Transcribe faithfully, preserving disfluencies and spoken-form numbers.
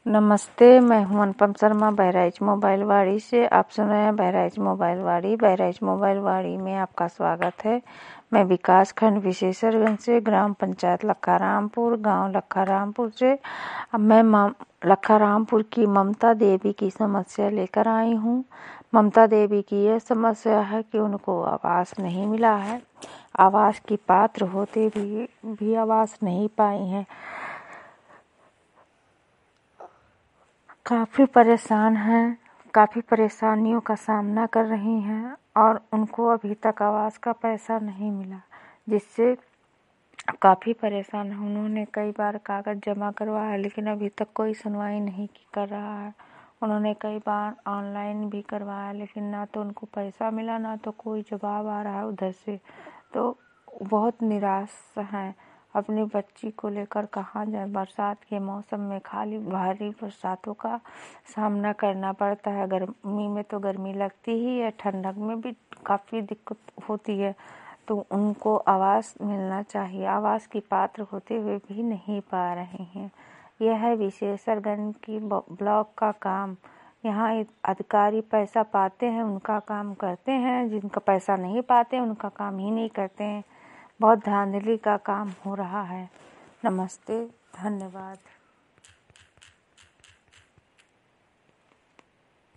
नमस्ते, मैं हूं अनुपम शर्मा बहराइच मोबाइल वाड़ी से। आप सुन रहे हैं बहराइच मोबाइल वाड़ी। बहराइच मोबाइल वाड़ी में आपका स्वागत है। मैं विकास खंड विशेषरगंज से, ग्राम पंचायत लखारामपुर, गांव लखारामपुर से। अब मैं लखारामपुर की ममता देवी की समस्या लेकर आई हूं। ममता देवी की यह समस्या है कि उनको आवास नहीं मिला है। आवास की पात्र होते भी भी आवास नहीं पाई हैं। काफ़ी परेशान हैं, काफ़ी परेशानियों का सामना कर रही हैं और उनको अभी तक आवास का पैसा नहीं मिला, जिससे काफ़ी परेशान हैं। उन्होंने कई बार कागज़ जमा करवाया लेकिन अभी तक कोई सुनवाई नहीं कर रहा है। उन्होंने कई बार ऑनलाइन भी करवाया लेकिन ना तो उनको पैसा मिला, ना तो कोई जवाब आ रहा है उधर से। तो बहुत निराश हैं। अपनी बच्ची को लेकर कहाँ जाए। बरसात के मौसम में खाली भारी बरसातों का सामना करना पड़ता है। गर्मी में तो गर्मी लगती ही है, ठंडक में भी काफ़ी दिक्कत होती है। तो उनको आवास मिलना चाहिए। आवास की पात्र होते हुए भी नहीं पा रहे हैं। यह है विशेषरगंज की ब्लॉक का काम। यहाँ अधिकारी पैसा पाते हैं उनका काम करते हैं, जिनका पैसा नहीं पाते उनका काम ही नहीं करते हैं। बहुत धांधली का काम हो रहा है। नमस्ते, धन्यवाद।